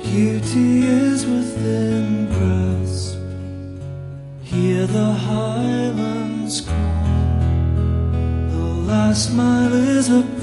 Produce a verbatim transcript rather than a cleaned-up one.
Beauty is within grasp. Hear the highlands call. The last mile is a